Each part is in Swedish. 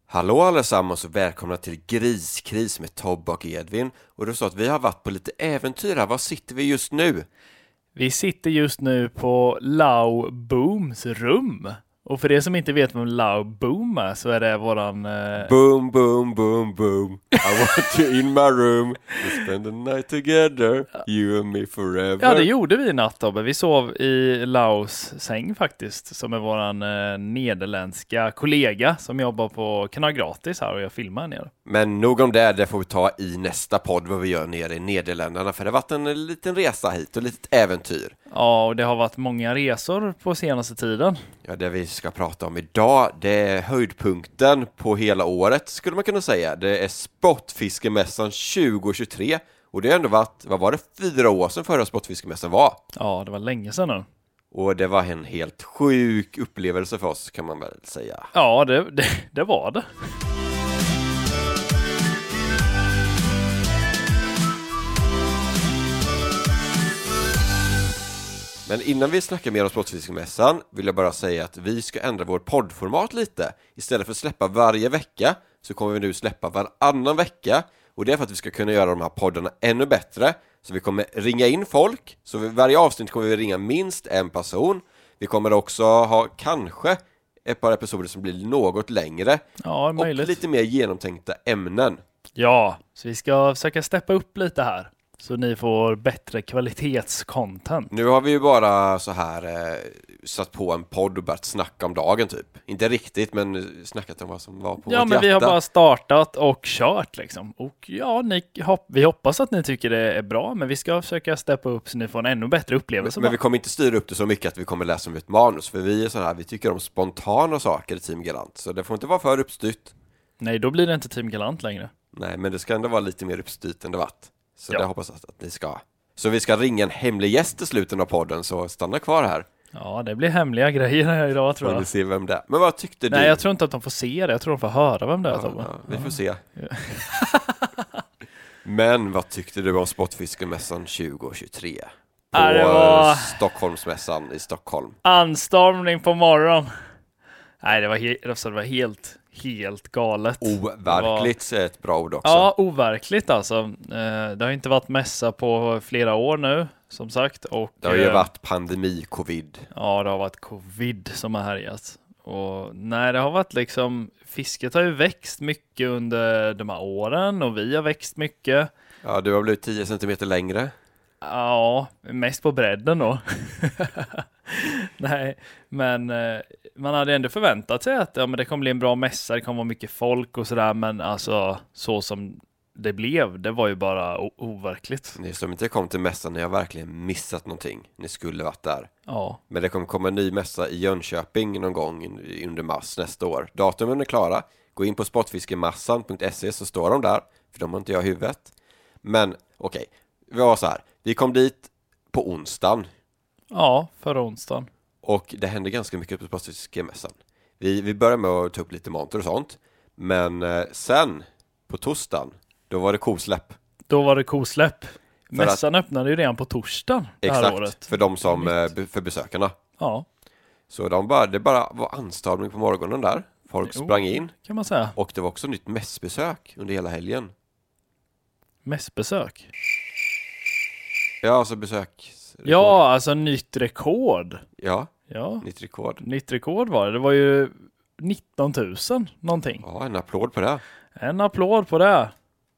Hallå allesammans och välkomna till Griskris med Tobbe och Edvin. Och det är så att vi har varit på lite äventyr här. Var sitter vi just nu? Vi sitter just nu på Lau Booms rum. Och för det som inte vet vem Lau Boom är så är det våran... Boom, boom, boom, boom. I want you in my room. We spend the night together. You and me forever. Ja, det gjorde vi i natt, Tobbe. Vi sov i Laus säng faktiskt. Som är våran nederländska kollega som jobbar på Kanal Gratis här och jag filmar nere. Men nog om det får vi ta i nästa podd vad vi gör nere i Nederländerna. För det har varit en liten resa hit och ett litet äventyr. Ja, och det har varit många resor på senaste tiden. Ja, det vi ska prata om idag, det är höjdpunkten på hela året skulle man kunna säga. Det är Sportfiskemässan 2023 och det har ändå varit, vad var det, 4 år sedan förra Sportfiskemässan var. Ja, det var länge sedan nu. Och det var en helt sjuk upplevelse för oss kan man väl säga. Ja, det var det. Men innan vi snackar mer om Sportfiskemässan vill jag bara säga att vi ska ändra vår poddformat lite. Istället för att släppa varje vecka så kommer vi nu släppa varannan vecka. Och det är för att vi ska kunna göra de här poddarna ännu bättre. Så vi kommer ringa in folk. Så vid varje avsnitt kommer vi ringa minst en person. Vi kommer också ha kanske ett par episoder som blir något längre. Ja, möjligt. Och lite mer genomtänkta ämnen. Ja, så vi ska försöka steppa upp lite här. Så ni får bättre kvalitetscontent. Nu har vi ju bara så här satt på en podd och börjat snacka om dagen typ. Inte riktigt, men snackat om vad som var på vårt Ja, men hjärta. vi har bara startat och kört liksom. Och ja, vi hoppas att ni tycker det är bra. Men vi ska försöka steppa upp så ni får en ännu bättre upplevelse. Men vi kommer inte styra upp det så mycket att vi kommer läsa om ett manus. För vi är så här, vi tycker om spontana saker i Team Galant. Så det får inte vara för uppstyrt. Nej, då blir det inte Team Galant längre. Nej, men det ska ändå vara lite mer uppstyrt än det varit. Så Ja. det hoppas jag att ni ska. Så vi ska ringa en hemlig gäst i slutet av podden, så stanna kvar här. Ja, det blir hemliga grejer här idag tror Får jag. vi se vem det är. Men vad tyckte du? Nej, jag tror inte att de får se det. Jag tror de får höra vem det är. Ja, vi får se. Men vad tyckte du om Sportfiskemässan 2023? På Ja, det var... Stockholmsmässan i Stockholm. Anstormning på morgon. Nej, det var helt galet. Overkligt är ett bra ord också. Ja, overkligt alltså. Det har inte varit mässa på flera år nu, som sagt. Och, det har ju varit pandemi, covid. Ja, det har varit covid som har härjat. Och nej, det har varit liksom, fisket har ju växt mycket under de här åren och vi har växt mycket. Ja, du har blivit 10 centimeter längre. Ja, mest på bredden då. Nej, men man hade ändå förväntat sig att men det kommer bli en bra mässa, det kommer vara mycket folk och sådär, men alltså så som det blev, det var ju bara overkligt. Ni som inte kom till mässan, ni har verkligen missat någonting. Ni skulle varit där. Ja. Men det kommer komma en ny mässa i Jönköping någon gång under mars nästa år. Datumen är klara. Gå in på sportfiskemassan.se så står de där, för de har inte jag i huvudet. Men okej, vi var så här. Vi kom dit på onsdagen. Ja, förra onsdagen. Och det hände ganska mycket på Sportfiskemässan. Vi började med att ta upp lite monter och sånt. Men sen, på torsdagen, då var det kosläpp. Då var det kosläpp. Mässan öppnade ju redan på torsdagen det här året. Exakt, för de som, för besökarna. Ja. Så det bara var anstormning på morgonen där. Folk sprang in. Kan man säga. Och det var också nytt mässbesök under hela helgen. Mässbesök? Ja, alltså besök. Ja, alltså nytt rekord. Ja, Ja. nytt rekord. Nytt rekord var det. Det var ju 19 000 någonting. Ja, en applåd på det. En applåd på det.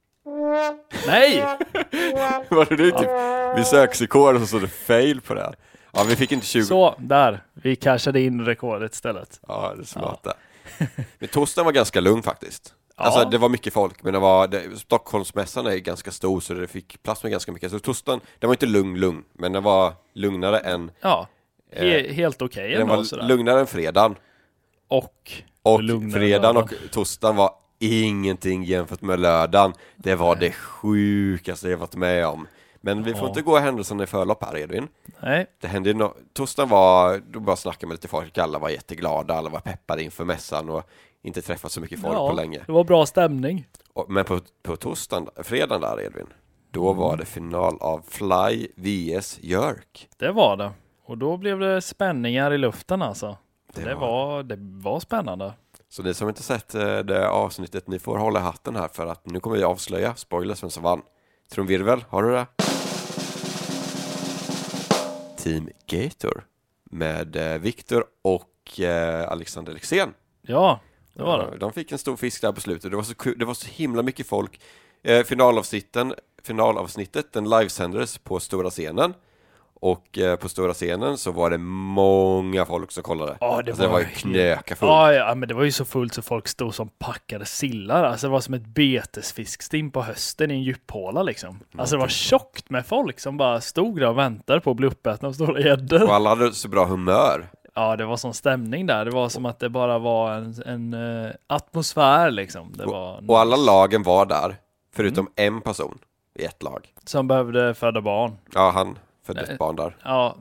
Nej! Var det typ besöksrekord och så stod det fail på det? Ja, vi fick inte 20. Så, där. Vi cashade in rekordet istället. Ja, det är smart det. Men torsdagen var ganska lugn faktiskt. Ja. Alltså det var mycket folk, men Stockholmsmässan är ganska stor så det fick plats med ganska mycket. Så torsdagen, den var inte lugn, men den var lugnare än... Ja, helt okej. Den var sådär. lugnare än fredagen. Och fredagen och torsdagen var ingenting jämfört med lördagen. Det var det sjukaste jag varit med om. Men vi får inte gå händelserna i förlopp här, Edvin. Nej. Det hände ju torsdagen var, då bara snackade med lite folk, alla var jätteglada, alla var peppade inför mässan och inte träffat så mycket folk på länge. Det var bra stämning. Men på fredagen där, Edvin, då var det final av Fly vs Jörk. Det var det. Och då blev det spänningar i luften alltså. Det var spännande. Så ni som inte sett det avsnittet, ni får hålla hatten här för att nu kommer vi avslöja spoilers vem som vann. Trumvirvel, har du det? Team Gator med Viktor och Alexander Lexén. Ja, det var det. De fick en stor fisk där på slutet. Det var så kul, det var så himla mycket folk. Finalavsnittet den livesändes på stora scenen. Och på stora scenen så var det många folk som kollade. Ja, det var ju knöka fullt. Ja, men det var ju så fullt så folk stod som packade sillar. Alltså det var som ett betesfiskstim på hösten i en djuphåla liksom. Alltså det var tjockt med folk som bara stod där och väntade på att bli uppätna av stora gäddor. Och alla hade så bra humör. Ja, det var sån stämning där. Det var som att det bara var en atmosfär liksom. Det var och alla lagen var där, förutom en person i ett lag. som behövde föda barn. Ja, han födde ett barn där. Ja.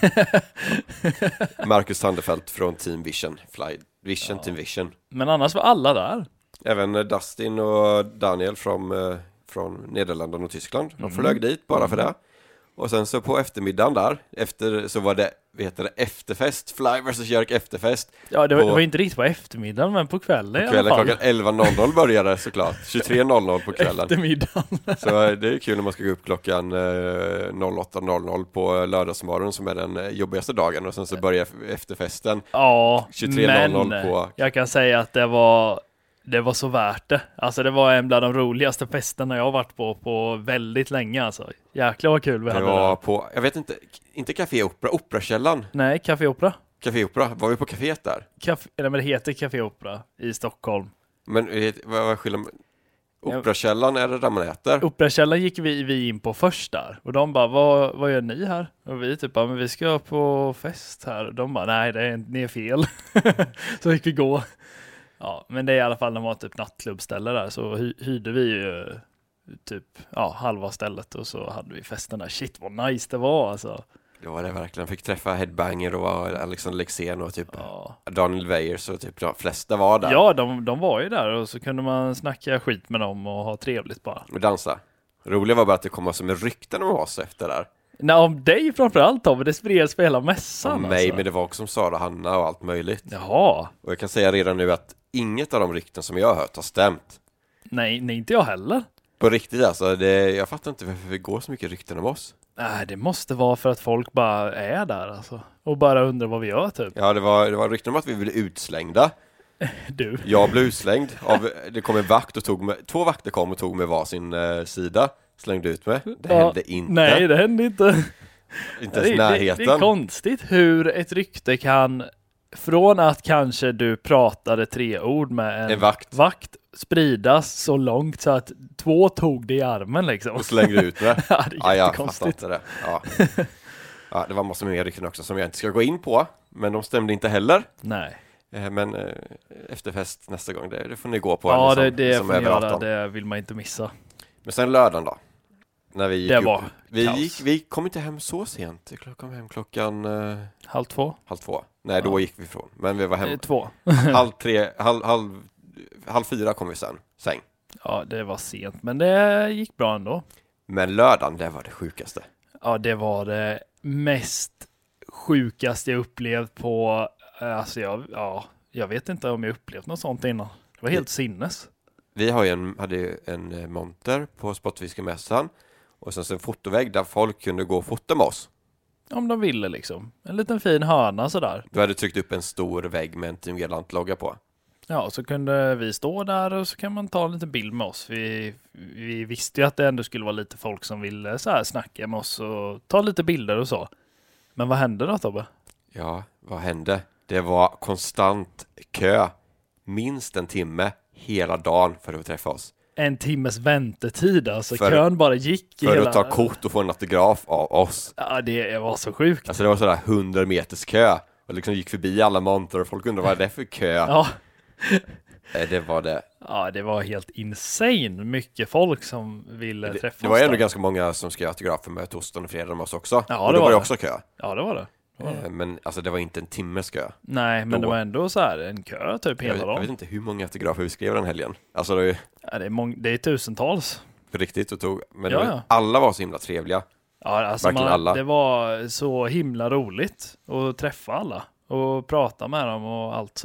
Marcus Sandefelt från Team Vision. Vision Team Vision. Men annars var alla där. Även Dustin och Daniel från Nederländerna och Tyskland. De flög dit bara för det. Och sen så på eftermiddagen där, så var det, efterfest, Fly vs. Jerk efterfest. Ja, det var inte riktigt på eftermiddagen, men på kvällen i alla fall. Klockan 11.00 började såklart. 23.00 på kvällen. Eftermiddagen. Så det är kul när man ska gå upp klockan 08.00 på lördagsmorgon som är den jobbigaste dagen. Och sen så börjar efterfesten 23.00 på... Jag kan säga att det var så värt det. Alltså det var en bland de roligaste festerna jag har varit på väldigt länge alltså. Jäklar vad kul vi hade där. På, jag vet inte Café Opera, Operakällan. Nej, Café Opera. Café Opera, var vi på kaféet där? Men det heter Café Opera i Stockholm. Men vad är skillnaden? Operakällan är det där man äter? Operakällan gick vi in på först där. Och de bara, vad gör ni här? Och vi typ bara, men vi ska på fest här. Och de bara, nej, ni är fel. Så fick vi gå. Ja, men det är i alla fall när man var typ nattklubbställe där så hyrde vi ju typ halva stället och så hade vi festen där. Shit vad nice det var alltså. Det var det verkligen. Fick träffa Headbanger och Alexander Lexén och typ Daniel Weyers och typ de flesta var där. Ja, de var ju där och så kunde man snacka skit med dem och ha trevligt bara. Och dansa. Roliga var bara att det kom som en rykten om oss efter där. Nej, om dig framförallt Tobbe, det spreds på hela mässan. Om mig, men det var också som Sara, Hanna och allt möjligt. Jaha. Och jag kan säga redan nu att inget av de rykten som jag har hört har stämt. Nej, inte jag heller. På riktigt alltså, jag fattar inte varför det går så mycket rykten om oss. Nej, det måste vara för att folk bara är där alltså. Och bara undrar vad vi gör typ. Ja, det var rykten om att vi blev utslängda. Du. Jag blev utslängd det kom en vakt och två vakter kom och tog med varsin sida. Slängde ut mig. Det hände inte. Nej, det hände inte. Inte ens närheten. Det är konstigt hur ett rykte kan, från att kanske du pratade 3 ord med en vakt spridas så långt så att 2 tog det i armen liksom. Och slängde ut det. Ja, det är jättekonstigt. Det. Ja, det var massor med rykten också som jag inte ska gå in på. Men de stämde inte heller. Nej. Men efterfest nästa gång, det får ni gå på. Ja, det får ni göra. Det vill man inte missa. Men sen lördagen då? När vi gick det var vi kom inte hem så sent. Vi kom hem klockan 1:30. Nej, då gick vi ifrån. Men vi var hem 2. 3:30 kom vi sen. Säng. Ja, det var sent, men det gick bra ändå. Men lördagen, det var det sjukaste. Ja, det var det mest sjukaste jag upplevt på. Alltså jag vet inte om jag upplevt något sånt innan. Det var helt sinnes. Vi hade en monter på Sportfiskemässan och sen en fotovägg där folk kunde gå och fota med oss. Om de ville liksom. En liten fin hörna sådär. Du hade tryckt upp en stor vägg med en Team Gelant-logga på. Ja, så kunde vi stå där och så kan man ta en liten bild med oss. Vi visste ju att det ändå skulle vara lite folk som ville så här snacka med oss och ta lite bilder och så. Men vad hände då, Tobbe? Ja, vad hände? Det var konstant kö. Minst en timme hela dagen för att träffa oss. En timmes väntetid, alltså kön bara gick för att ta kort och få en autograf av oss. Ja, det var så sjukt. Alltså det var sådär 100 meters kö. Och liksom gick förbi alla monter och folk undrade vad det är för kö. Ja. Det var det. Ja, det var helt insane mycket folk som ville träffa oss. Det var ändå ganska många som skrev autografer med torsdagen och fredagen med oss också. Ja, och det var det också kö. Ja, det var det. Men alltså det var inte en timmes kö. Nej, men det var ändå så här en kö typ hela dagen. Jag vet inte hur många autografer vi skrev den helgen. Alltså det är tusentals. På riktigt men alla var så himla trevliga. Ja, alltså alla. Det var så himla roligt att träffa alla och prata med dem och allt sådär.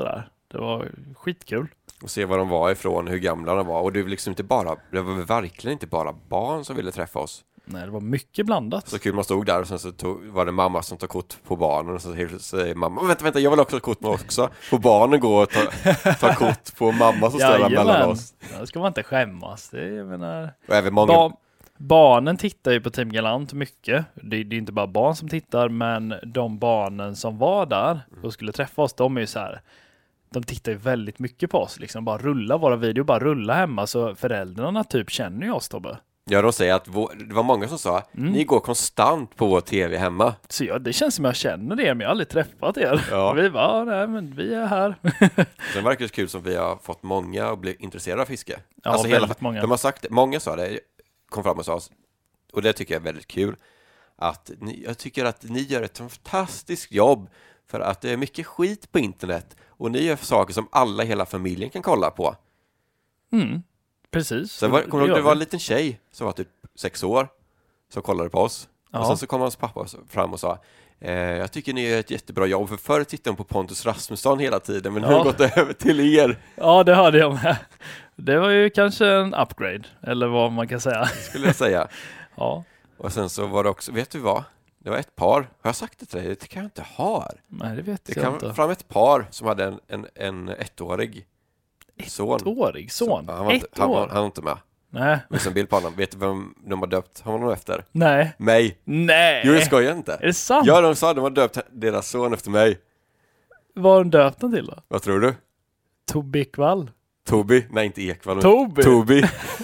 Det var skitkul. Och se var de var ifrån, hur gamla de var. Och det var liksom inte bara, det var verkligen inte bara barn som ville träffa oss. Nej, det var mycket blandat. Så kul, man stod där och sen så var det mamma som tog kort på barnen. Och så säger mamma, vänta, jag vill också ha kort med också. Får barnen gå och ta kort på mamma som står där mellan oss. Det ska man inte skämmas. Det är, jag menar... Och även många... Barnen tittar ju på Team Galant mycket. Det är inte bara barn som tittar, men de barnen som var där och skulle träffa oss, de är ju så här... De tittar ju väldigt mycket på oss. Liksom bara rulla våra videor, bara rulla hemma. Så föräldrarna typ känner ju oss, Tobbe. Ja, de säger att det var många som sa ni går konstant på vår tv hemma. Så ja, det känns som jag känner er, men jag har aldrig träffat er. Ja. Och vi bara, nej men vi är här. Sen verkar det kul som vi har fått många att bli intresserade av fiske. Ja, alltså många. De har sagt det, många sa det, kom fram och sa oss, och det tycker jag är väldigt kul, att jag tycker att ni gör ett fantastiskt jobb för att det är mycket skit på internet och ni gör saker som alla i hela familjen kan kolla på. Precis. Sen det var en liten tjej som var typ 6 år som kollade på oss. Ja. Och sen så kom hans pappa fram och sa jag tycker ni gör ett jättebra jobb, för förr tittade hon på Pontus Rasmusson hela tiden, men nu har gått över till er. Ja, det hörde jag med. Det var ju kanske en upgrade, eller vad man kan säga. Skulle jag säga. Ja. Och sen så var det också, vet du vad? Det var ett par, har jag sagt det till dig? Det kan jag inte ha. Nej, det vet det jag kan inte. Fram ett par som hade en 1-årig son. 1-årig son? Så, han var inte med. Nej. Det är en bild på honom. Vet du vem de har döpt honom efter? Nej. Mig. Nej. Jo, jag skojar inte. Är det sant? Ja, de sa att de har döpt deras son efter mig. Vad har de döpt den till då? Vad tror du? Tobi Ekvall. Tobi? Nej, inte Ekvall. Tobi.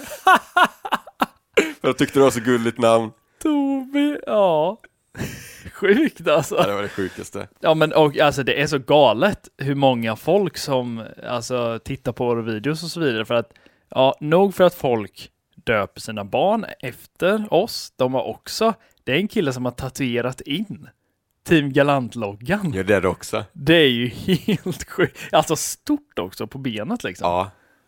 För jag tyckte det var så gulligt namn. Tobi, ja. Sjukt alltså. Ja, det var det sjukaste. Ja, men och, alltså, det är så galet hur många folk som alltså, tittar på våra videos och så vidare. För att, ja, nog för att folk döper sina barn efter oss. De har också, det är en kille som har tatuerat in Team Galant-loggan. Ja, det är det också. Det är ju helt sjukt. Alltså stort också på benet liksom. Ja.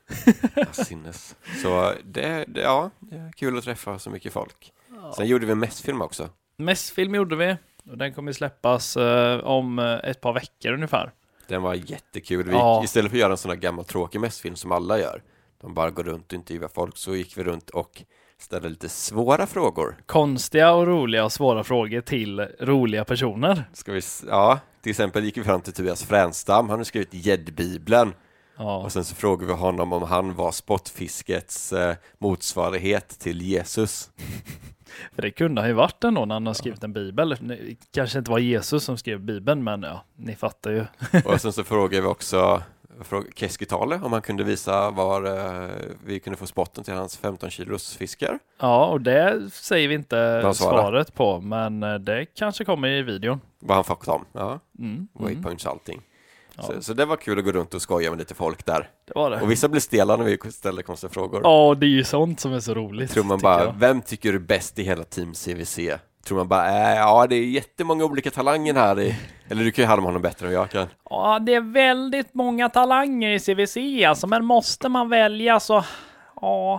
Sinnes. Så det är kul att träffa så mycket folk. Ja. Sen gjorde vi en mässfilm också. Mässfilm gjorde vi. Och den kommer släppas om ett par veckor ungefär. Den var jättekul. Istället för att göra en sån här gammal tråkig mässfilm som alla gör. De bara går runt och intervjuar folk. Så gick vi runt och ställde lite svåra frågor. Konstiga och roliga och svåra frågor till roliga personer. Till exempel gick vi fram till Tobias Fränstam. Han har skrivit Gäddbibeln. Ja. Och sen så frågade vi honom om han var sportfiskets motsvarighet till Jesus. För det kunde ha ju varit ändå när han har skrivit en bibel. Kanske inte var Jesus som skrev bibeln, men ja, ni fattar ju. Och sen så frågade vi också Keskitale om han kunde visa var vi kunde få spotten till hans 15 kilos fiskar. Ja, och det säger vi inte svaret på, men det kanske kommer i videon. Vad han fått om, ja. Waypoints allting. Ja. Så det var kul att gå runt och skoja med lite folk där. Det var det. Och vissa blir stela när vi ställer konstiga frågor. Ja, det är ju sånt som är så roligt. Tror man bara, vem tycker du är bäst i hela Team CVC? Tror man bara, det är jättemånga olika talanger här. Eller du kan ju ha honom bättre än jag kan. Ja, det är väldigt många talanger i CVC, alltså, men måste man välja så, ja.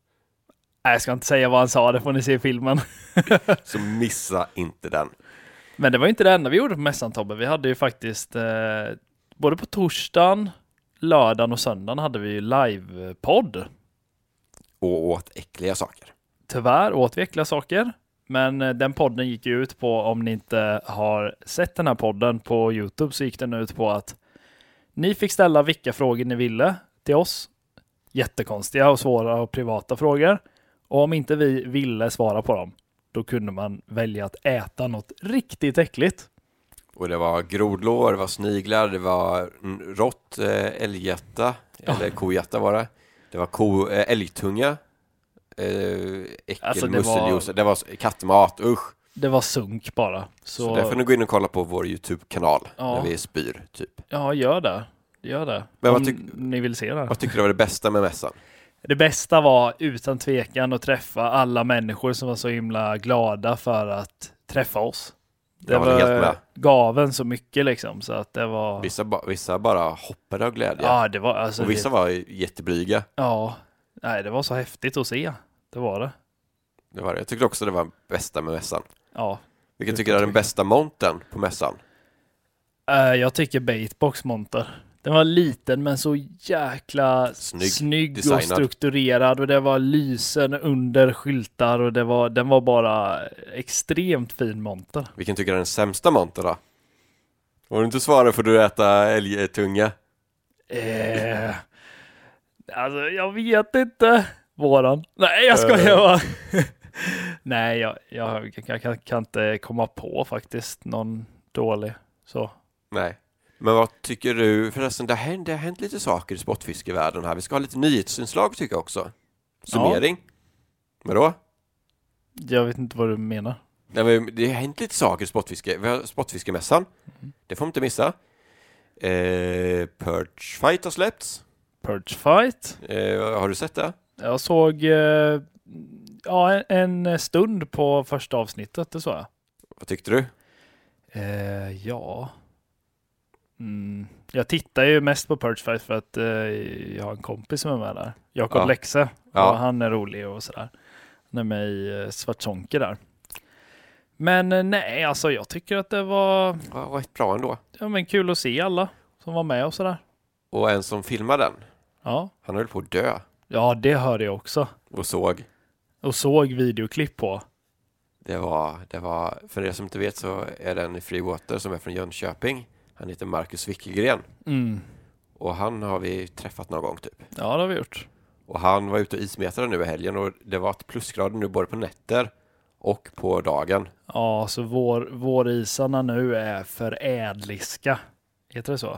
Nej, jag ska inte säga vad han sa, det får ni se i filmen. Så missa inte den. Men det var inte det enda vi gjorde på mässan, Tobbe. Vi hade ju faktiskt både på torsdagen, lördagen och söndagen hade vi ju livepodd. Och åt äckliga saker. Tyvärr åt vi äckliga saker. Men den podden gick ju ut på, om ni inte har sett den här podden på YouTube, så gick den ut på att ni fick ställa vilka frågor ni ville till oss. Jättekonstiga och svåra och privata frågor. Och om inte vi ville svara på dem, då kunde man välja att äta något riktigt äckligt. Och det var grodlår, det var sniglar, det var rått älghjärta, eller kohjärta var det. Det var älgtunga, musseljuice, det var kattmat, usch. Det var sunk bara. Så där får ni gå in och kolla på vår YouTube-kanal när vi spyr, typ. Ja, gör det. Men om ni vill se det. Vad tycker du var det bästa med mässan? Det bästa var utan tvekan att träffa alla människor som var så himla glada för att träffa oss. Det gav en så mycket liksom, så att det var... Vissa bara hoppade av glädje. Ja, det var alltså... Och vissa var jätteblyga. Ja, nej, det var så häftigt att se. Det var det. Det var det. Jag tyckte också det var bästa med mässan. Ja. Vilken tycker du är den bästa montern på mässan? Jag tycker Baitbox monter. Den var liten men så jäkla snygg och designad. strukturerad, och det var lysen under skyltar, och den var bara extremt fin monter. Vilken tycker du är den sämsta monter då? Om du inte svarar får du äta älgtunga. Alltså jag vet inte. Våran. Nej, jag skojar bara. Nej, jag kan inte komma på faktiskt någon dålig så. Nej. Men vad tycker du? Förresten, det har hänt lite saker i sportfiskevärlden här. Vi ska ha lite nyhetsinslag tycker jag också. Summering. Vadå? Jag vet inte vad du menar. Nej, men det har hänt lite saker i sportfiske. Vi har sportfiskemässan. Det får man inte missa. Perch Fight har släppts. Perch Fight. Har du sett det? Jag såg en stund på första avsnittet, det såg jag. Vad tyckte du? Jag tittar ju mest på Perch Fight för att jag har en kompis som är med där. Jakob Lexe. Ja. Och han är rolig och sådär. Han är med i Svartsonke där. Men nej, alltså jag tycker att det var rätt bra ändå. Ja, men kul att se alla som var med och sådär. Och en som filmade den. Ja. Han höll på att dö. Ja, det hörde jag också. Och såg videoklipp på. Det var, för er som inte vet så är det en Freewater som är från Jönköping. Han heter Marcus Wickelgren. Och han har vi träffat någon gång typ. Ja, det har vi gjort. Och han var ute och ismetade nu i helgen och det var ett plusgrader nu både på nätter och på dagen. Ja, så vårisarna nu är förädliska. Heter det så?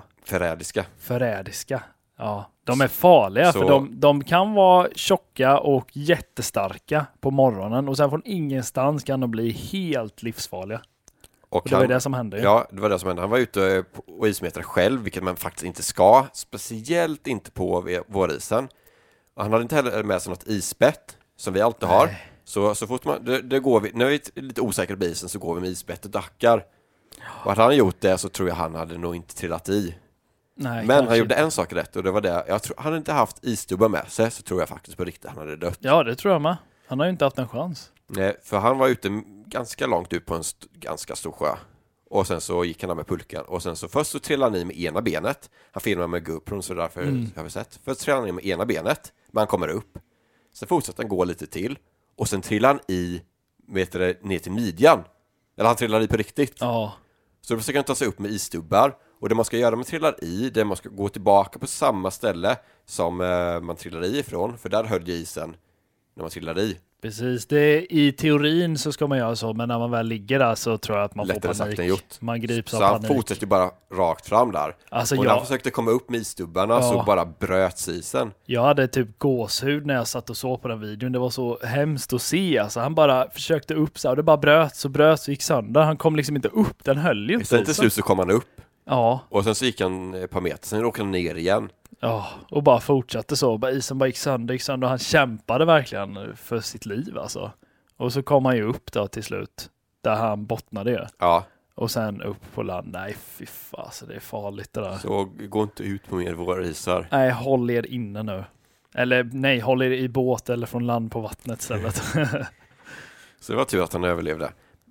Förädiska. Ja, de är farliga för de kan vara tjocka och jättestarka på morgonen och sen från ingenstans kan de bli helt livsfarliga. Och det var det som hände. Ja, det var det som hände. Han var ute och ismetade själv, vilket man faktiskt inte ska. Speciellt inte på vårisen. Och han hade inte heller med sig något isbett, som vi alltid har. Så fort det går vi, när vi är lite osäkra på isen så går vi med isbett och dackar. Och hade han gjort det så tror jag han hade nog inte trillat i. Nej, men han gjorde en sak rätt och det var det. Jag tror, han hade inte haft isstubbar med sig så tror jag faktiskt på riktigt han hade dött. Ja, det tror jag med. Han har ju inte haft en chans. Nej, för han var ute ganska långt ut på en ganska stor sjö. Och sen så gick han med pulkan. Och sen så först så trillade han i med ena benet. Han filmade med GoPro så därför har vi sett. Först trillade han i med ena benet. Men han kommer upp. Sen fortsätter han gå lite till. Och sen trillar han i ner till midjan. Eller han trillar i på riktigt. Ja. Så då försöker han ta sig upp med isstubbar. Och det man ska göra med trillar i, det är man ska gå tillbaka på samma ställe som man trillar i ifrån. För där höll isen när man trillar i. Precis, i teorin så ska man göra så, men när man väl ligger där så tror jag att man lättare får panik. Sagt än gjort. Man grips av panik. Så panik. han fortsätter bara rakt fram där. Alltså och när han försökte komma upp med isstubbarna så bara bröts isen. Jag hade typ gåshud när jag satt och såg på den videon. Det var så hemskt att se. Alltså, han bara försökte upp så och det bara bröts och gick sönder. Han kom liksom inte upp, den höll ju inte. Sen till slut så kom han upp. Ja. Och sen så gick han ett par meter, sen åkte han ner igen. Ja, och bara fortsatte så. Isen bara gick sönder och han kämpade verkligen för sitt liv alltså. Och så kom han ju upp då till slut, där han bottnade ju. Ja. Och sen upp på land. Nej, fy fan, alltså, det är farligt det där. Så gå inte ut på mer vårisar. Nej, håll er inne nu. Eller nej, håll er i båt eller från land på vattnet istället. Så det var tur att han överlevde.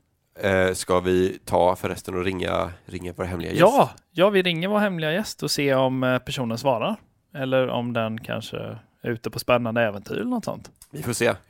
Ska vi ta förresten och ringa vår hemliga gäst? Ja, vi ringer vår hemliga gäst och se om personen svarar. Eller om den kanske är ute på spännande äventyr eller något sånt. Vi får se.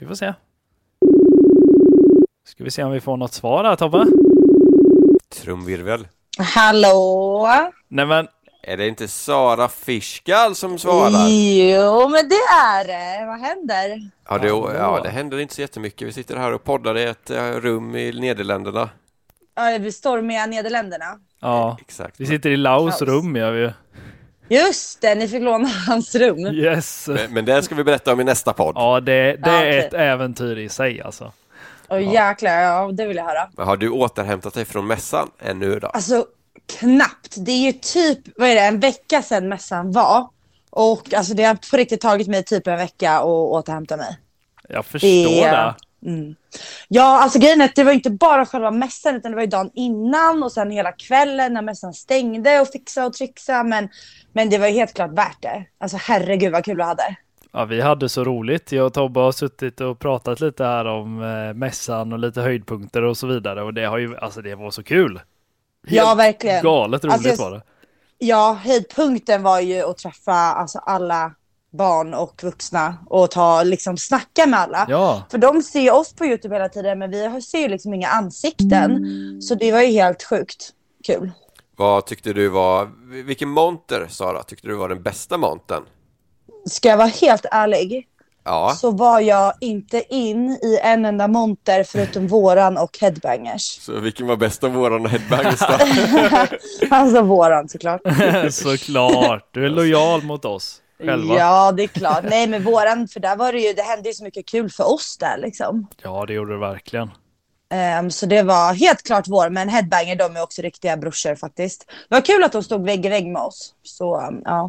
Ska vi se om vi får något svar här, Tobbe? Trumvirvel. Hallå? Nej men... Är det inte Sara Fiskal som svarar? Jo, men det är det. Vad händer? Ja, det händer inte så jättemycket. Vi sitter här och poddar i ett rum i Nederländerna. Ja, vi stormiga Nederländerna. Ja, exakt. Vi sitter i Laus rum, gör vi. Just det, ni fick låna hans rum. Yes. Men det ska vi berätta om i nästa podd. Ja, det är ett äventyr i sig alltså. Jäklar, ja, det vill jag höra. Men har du återhämtat dig från mässan ännu då? Alltså, knappt. Det är ju typ, en vecka sedan mässan var. Och alltså det har på riktigt tagit mig typ en vecka att återhämta mig. Jag förstår det. Ja, alltså grejen är att det var inte bara själva mässan utan det var ju dagen innan och sen hela kvällen när mässan stängde och fixa och trixa. Men det var ju helt klart värt det. Alltså herregud vad kul vi hade. Ja, vi hade så roligt. Jag och Tobbe har suttit och pratat lite här om mässan och lite höjdpunkter och så vidare. Och det har ju, alltså det var så kul. Ja, verkligen. Galet roligt var det. Ja, höjdpunkten var ju att träffa alltså alla barn och vuxna och snacka med alla. Ja, För de ser ju oss på YouTube hela tiden, men vi ser ju liksom inga ansikten. Så det var ju helt sjukt kul. Vad tyckte du var, vilken monter, Sara, tyckte du var den bästa montern? Ska jag vara helt ärlig, Ja, så var jag inte in i en enda monter förutom våran och Headbangers. så vilken var bäst av våran headbangers då? Alltså våran såklart. såklart. Du är lojal mot oss själva. Ja, det är klart. Nej, men våran, för där var det hände ju så mycket kul för oss där liksom. Ja, det gjorde du verkligen. Så det var helt klart vår, men Headbanger, de är också riktiga brorsor faktiskt. Det var kul att de stod vägg i vägg med oss. Så ja.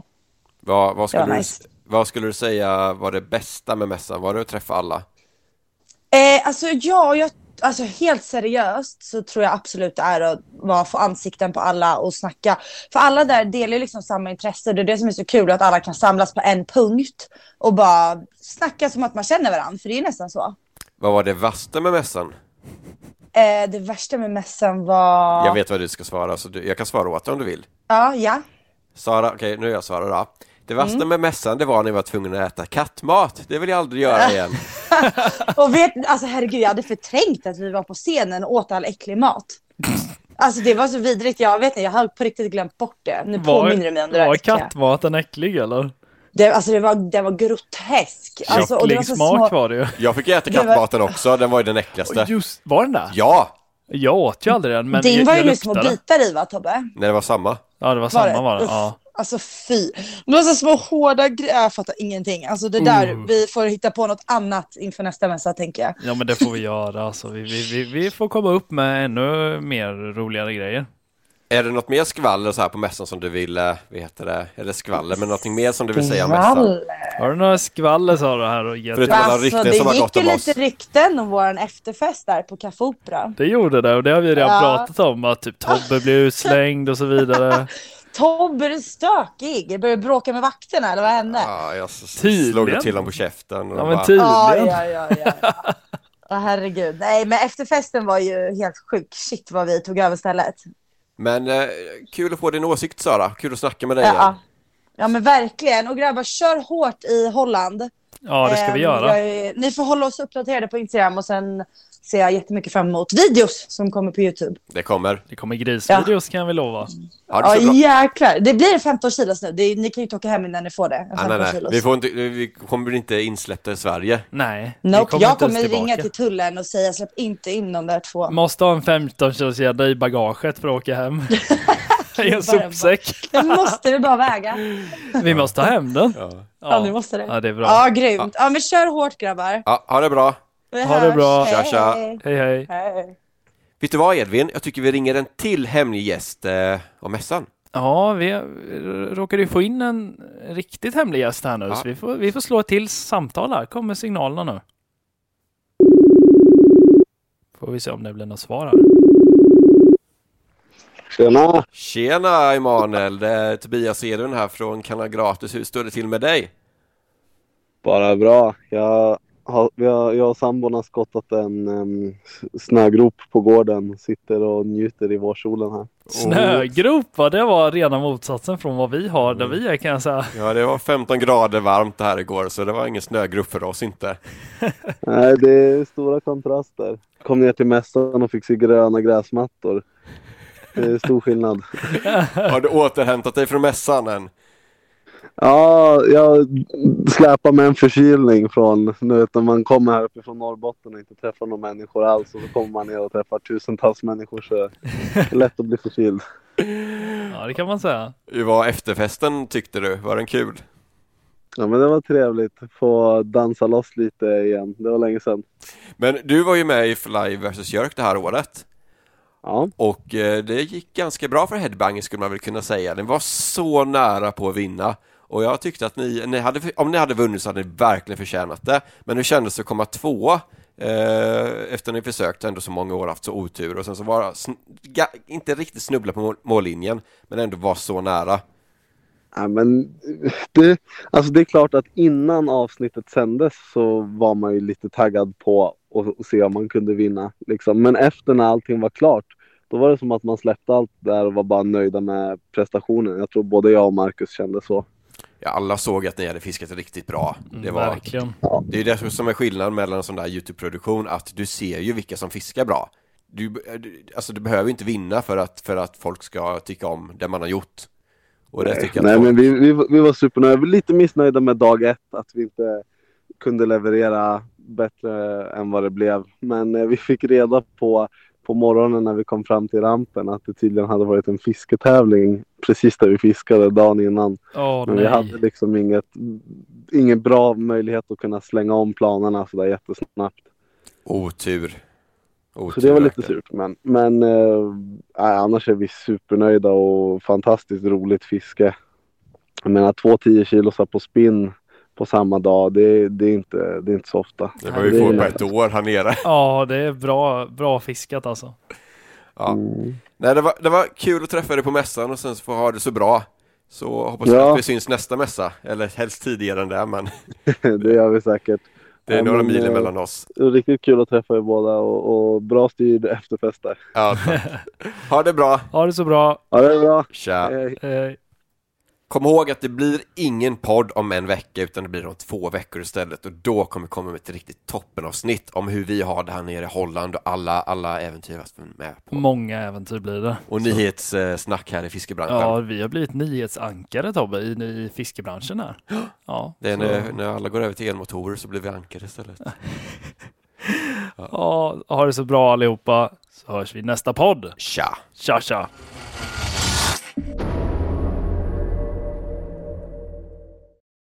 Vad skulle du säga var det bästa med mässan? Var det att träffa alla? Alltså helt seriöst så tror jag absolut det är att få ansikten på alla och snacka. För alla där delar liksom samma intresse. Det är det som är så kul, att alla kan samlas på en punkt och bara snacka som att man känner varandra. För det är nästan så. Vad var det värsta med mässan? Det värsta med mässan var... Jag vet vad du ska svara, så jag kan svara åt dig om du vill. Ja. Sara, okej, nu är jag Sara då. Det värsta med mässan, det var när jag var tvungen att äta kattmat. Det vill jag aldrig göra igen. Och alltså herregud, jag hade förträngt att vi var på scenen och åt all äcklig mat. Alltså det var så vidrigt, jag har på riktigt glömt bort det. Nu påminner du mig om det där. Var kattmaten äcklig eller? Det var grotesk. Alltså, och det var så smak var det ju. Jag fick äta kattmaten också, den var ju den äckligaste. Just, var den där? Ja! Jag åt ju aldrig den, men din var ju nu små luktade. bitar i, va Tobbe? Nej, det var samma. Ja, det var samma var det. Ja. Alltså fy. Det var så små hårda grejer. Jag fattar ingenting. Alltså det där, vi får hitta på något annat inför nästa mässa, tänker jag. Ja, men det får vi göra. Alltså, vi får komma upp med ännu mer roligare grejer. Är det något mer skvaller så här på mässan som du vill, eller skvaller, men någonting mer som du vill säga om mässan? Har du några skvaller, sa du här? Och Förutom alla rykten som har gått om oss. Det gick ju lite rykten om våran efterfest där på Café Opera. Det gjorde det, och det har vi redan pratat om, att typ Tobbe blev utslängd och så vidare. Tobbe är stökig. Började bråka med vakterna, eller vad hände? Ja, jag slog till honom på käften. Och ja, men tydligen. Ja. Herregud. Nej, men efterfesten var ju helt sjuk. Shit vad vi tog över stället. Men kul att få din åsikt, Sara. Kul att snacka med dig igen. Ja, men verkligen. Och grabbar, kör hårt i Holland. Ja, det ska vi göra. Ni får hålla oss uppdaterade på Instagram, och sen ser jag jättemycket fram emot videos som kommer på YouTube. Det kommer grisvideos, kan vi lova. Ja, jäklar. Det blir 15 kilos nu. Ni kan ju ta hem innan ni får det. Nej. Vi kommer inte insläppta i Sverige. Nej. Nope. Jag kommer ringa till tullen och säga släpp inte in de där två. Måste ha en 15 kilos gädda i bagaget för att åka hem. I en sopsäck. Det måste vi bara väga. Vi måste ha hem den. Ja, ni måste det. Ja, det är bra. Ja, grymt. Ja, men kör hårt, grabbar. Ja, ha det bra. Ha det bra. Tja. Hej. Vet du vad, Edvin? Jag tycker vi ringer en till hemlig gäst om mässan. Ja, vi råkade ju få in en riktigt hemlig gäst här nu. Ja. Så vi får slå till samtal här. Kommer signalerna nu. Får vi se om det blir något svar här. Tjena Emanuel, det är Tobias Edvin här från Kanal Gratis. Hur står det till med dig? Bara bra. Jag och sambon har skottat en snögrop på gården. Sitter och njuter i vårsolen här. Snögrop, det var rena motsatsen från vad vi har där vi är, kan jag säga. Ja, det var 15 grader varmt här igår, så det var ingen snögrop för oss inte. Nej, det är stora kontraster. Kom ner till mässan och fick se gröna gräsmattor. Det är stor skillnad. Har du återhämtat dig från mässan än? Ja, jag släpar med en förkylning från nu, när man kommer här uppifrån Norrbotten och inte träffar några människor alls, och så kommer man ner och träffar tusentals människor, så det är lätt att bli förkyld. Ja, det kan man säga. Hur var efterfesten, tyckte du? Var den kul? Ja, men det var trevligt. Få dansa loss lite igen. Det var länge sedan. Men du var ju med i Fly vs Jörk det här året. Ja. Och det gick ganska bra för Headbanger, skulle man väl kunna säga. Den var så nära på att vinna. Och jag tyckte att om ni hade vunnit så hade ni verkligen förtjänat det. Men hur kändes det att komma tvåa efter att ni försökt ändå så många år, haft så otur. Och sen så var inte riktigt snubbla på mållinjen, men ändå var så nära. Ja, men det är klart att innan avsnittet sändes så var man ju lite taggad på att se om man kunde vinna. Liksom. Men efter när allting var klart, Då var det som att man släppte allt där och var bara nöjda med prestationen. Jag tror både jag och Marcus kände så. Ja, alla såg att ni hade fiskat riktigt bra. Verkligen. Det är det som är skillnaden mellan en sån där YouTube-produktion, att du ser ju vilka som fiskar bra. Du behöver inte vinna för att folk ska tycka om det man har gjort. Och det tycker jag men vi var supernöjda. Vi var lite missnöjda med dag 1, att vi inte kunde leverera bättre än vad det blev. Men vi fick reda på morgonen när vi kom fram till rampen att det tydligen hade varit en fisketävling precis där vi fiskade dagen innan. Men vi hade liksom ingen bra möjlighet att kunna slänga om planerna så där jättesnabbt. Otur. Så det var lite surt. Men annars är vi supernöjda och fantastiskt roligt fiske. Jag menar 2 10 kilo på spinn på samma dag, det är inte så ofta. Det var ju få på ett år här nere. Ja, det är bra fiskat alltså. Ja. Nej, det var kul att träffa dig på mässan och sen så får ha det så bra. Så hoppas jag att vi syns nästa mässa. Eller helst tidigare än det, men det gör vi säkert. Det är några mil mellan oss. Det är riktigt kul att träffa er båda och bra styrd efterfest där. Ja, ha det bra. Ha det så bra. Ha det bra. Tja. Hej. Kom ihåg att det blir ingen podd om en vecka, utan det blir om 2 veckor istället. Och då kommer vi komma med ett riktigt toppenavsnitt om hur vi har det här nere i Holland och alla äventyr vi är med på. Många äventyr blir det. Och nyhetssnack här i fiskebranschen. Ja, vi har blivit nyhetsankare, Tobbe, i fiskebranschen här. Ja, det är när alla går över till elmotorer så blir vi ankare istället. Ja, ha det så bra allihopa. Så hörs vi i nästa podd. Tja! Tja, tja!